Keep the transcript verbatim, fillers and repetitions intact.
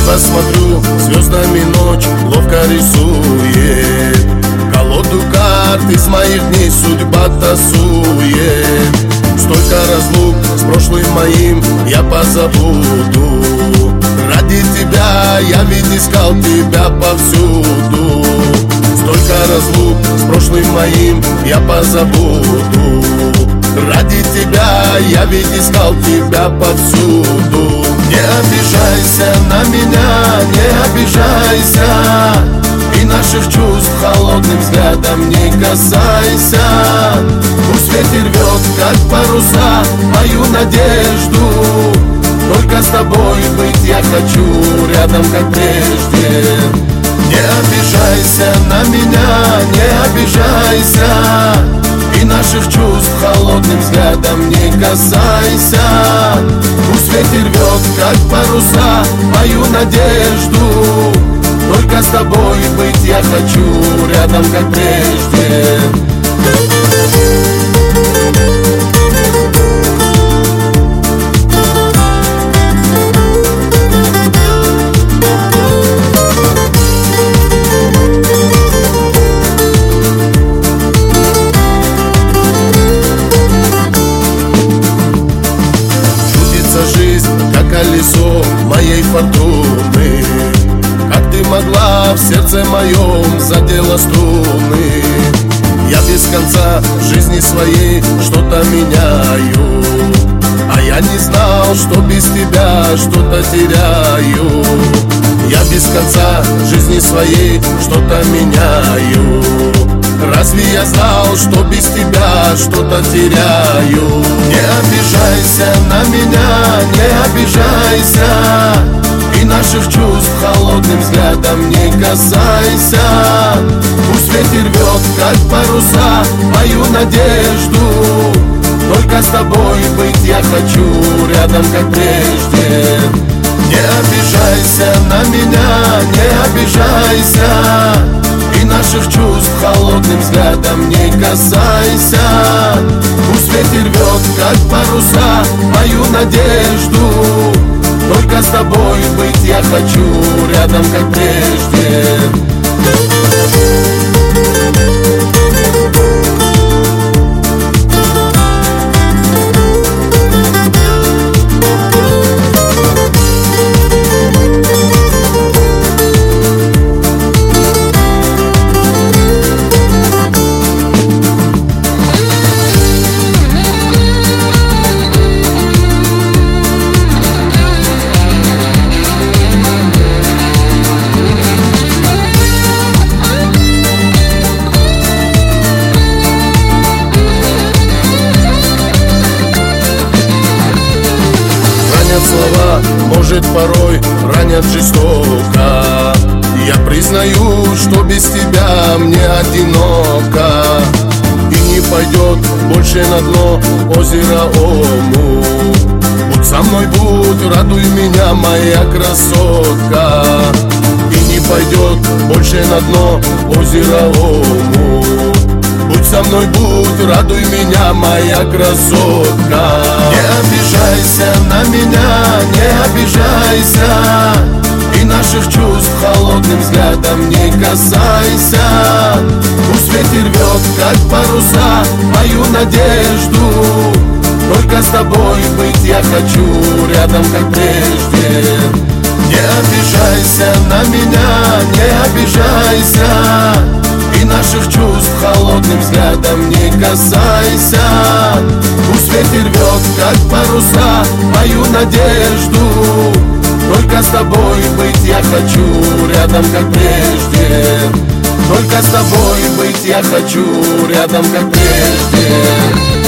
небо смотрю, звездами ночь ловко рисует. Колоду карт из моих дней судьба тасует. Столько разлук с прошлым моим я позабуду. Ради тебя я ведь искал тебя повсюду. Столько разлук с прошлым моим я позабуду. Ради тебя я ведь искал тебя повсюду. Не обижайся на меня, не обижайся, и наших чувств холодным взглядом не касайся. Пусть ветер рвет, как паруса, мою надежду. Только с тобой быть я хочу рядом, как прежде. Не обижайся на меня, не обижайся, и наших чувств холодным взглядом не касайся. Пусть ветер рвет, как паруса, мою надежду. Только с тобой быть я хочу рядом, как прежде. Колесо моей фортуны, как ты могла в сердце моем задела струны. Я без конца жизни своей что-то меняю, а я не знал, что без тебя что-то теряю. Я без конца жизни своей что-то меняю. Разве я знал, что без тебя что-то теряю? Не обижайся на меня, не обижайся, и наших чувств холодным взглядом не касайся. Пусть ветер рвет, как паруса, мою надежду. Только с тобой быть я хочу рядом, как прежде. Не обижайся на меня, не обижайся, и наших чувств холодным взглядом не касайся. Пусть ветер рвет, как паруса, мою надежду. Только с тобой быть я хочу рядом, как прежде. Слова, может, порой ранят жестоко. Я признаю, что без тебя мне одиноко, и не пойдет больше на дно озера Ому. Будь со мной, будь, радуй меня, моя красотка, и не пойдет больше на дно озера Ому. Будь со мной, будь, радуй меня, моя красотка. Не обижайся на меня, не обижайся, и наших чувств холодным взглядом не касайся. Пусть ветер рвет, как паруса, мою надежду. Только с тобой быть я хочу рядом, как прежде. Не обижайся на меня, не обижайся, и наших чувств холодным взглядом не касайся. Пусть ветер рвет, как паруса, мою надежду. Только с тобой быть я хочу рядом, как прежде. Только с тобой быть я хочу рядом, как прежде.